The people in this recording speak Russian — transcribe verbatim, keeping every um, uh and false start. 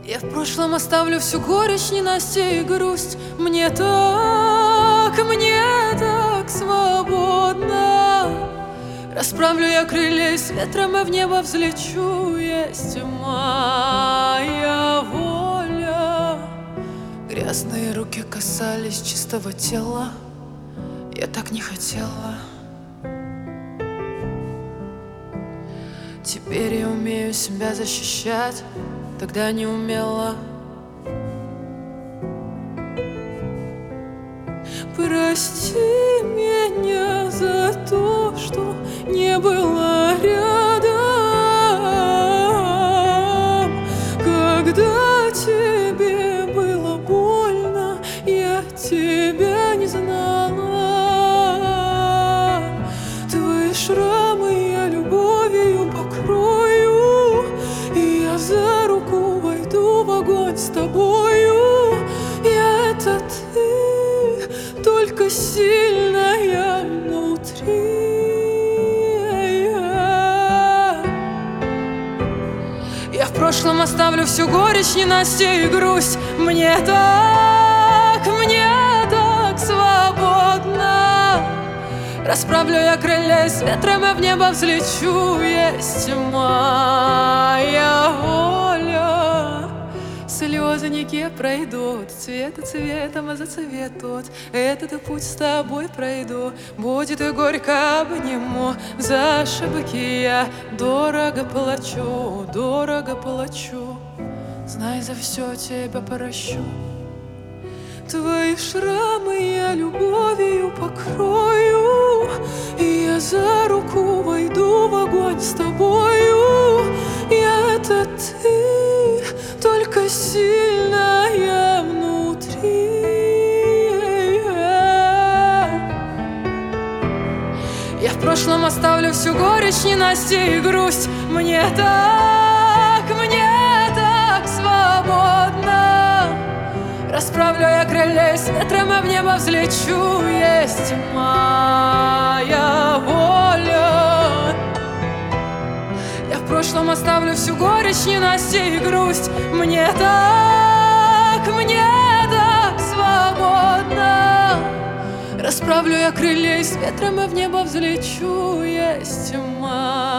Я в прошлом оставлю всю горечь, ненастье и грусть. Мне так, мне так свободно. Расправлю я крылья, и с ветром и в небо взлечу. Есть моя воля. Грязные руки касались чистого тела. Я так не хотела. Теперь я умею себя защищать, тогда не умела. Прости меня за то, что не было рядом. Когда тебе было больно, я тебя не знала. Твои шрамы я любовью покрою, и я за руку войду в огонь с тобою. Я это ты, только сильная внутри. Я в прошлом оставлю всю горечь, ненастье и грусть. Мне так, мне так свободно. Расправлю я крылья, и с ветром я в небо взлечу. Есть моя воля. Слезы неки пройдут, цвета цветом, а зацветут. Этот путь с тобой пройду, будет и горько обниму. За ошибки я дорого плачу, дорого плачу. Знай, за все тебя прощу. Твои шрамы я любовью покрою, и я за руку войду в огонь с тобою. Я это ты, только сильная внутри. Я в прошлом оставлю всю горечь, ненастье и грусть. Мне так, мне так свободно. Расправлю я крылья, и с ветром я в небо взлечу. Есть моя воля. Я в прошлом оставлю всю горечь, ненастье и грусть. Мне так, мне так свободно. Расправлю я крылья, и с ветром я в небо взлечу. Есть моя